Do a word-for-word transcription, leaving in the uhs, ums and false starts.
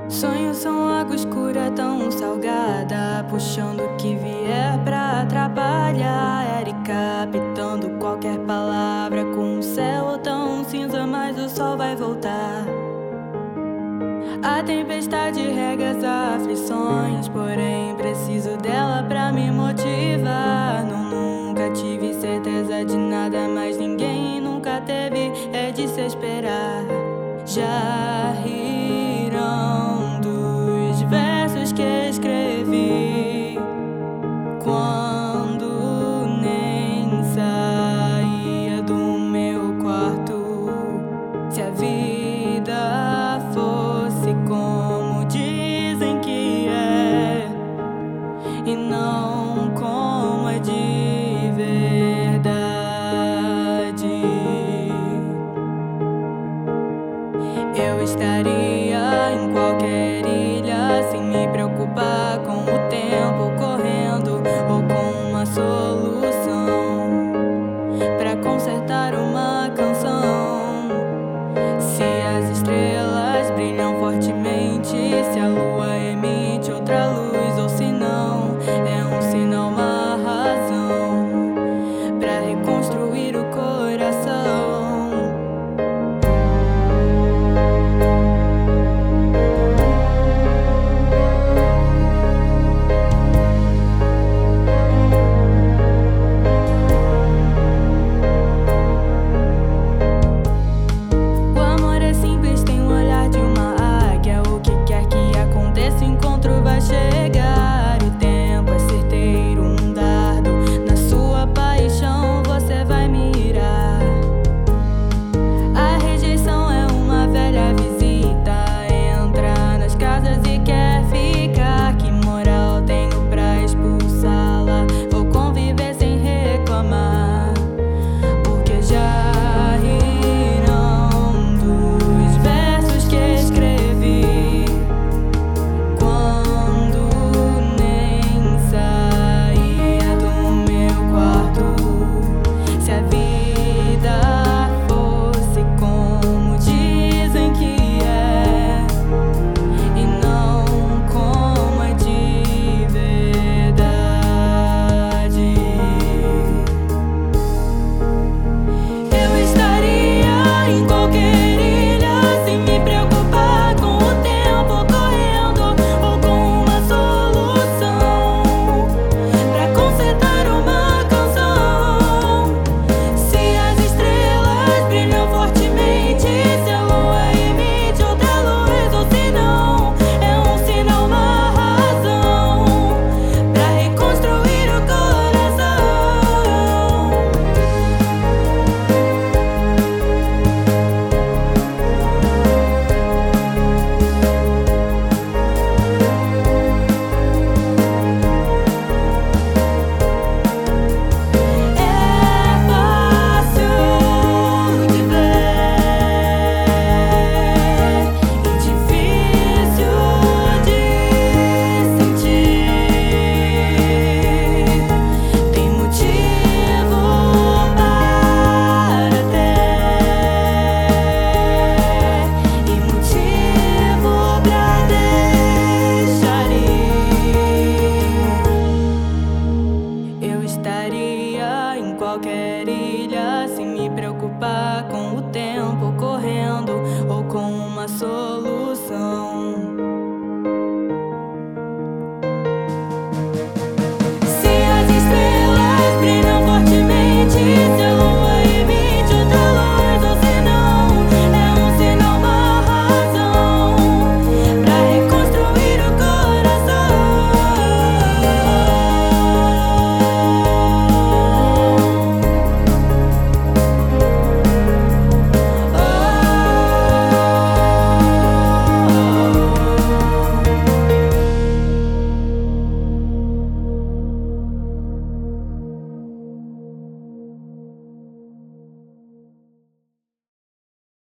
Sonhos são água escura tão salgada, puxando o que vier pra atrapalhar. Eric captando qualquer palavra com um céu tão cinza, mas o sol vai voltar. A tempestade rega as aflições, porém preciso dela pra me motivar. Não, nunca tive certeza de nada, mas ninguém nunca teve, é de se esperar. Já ri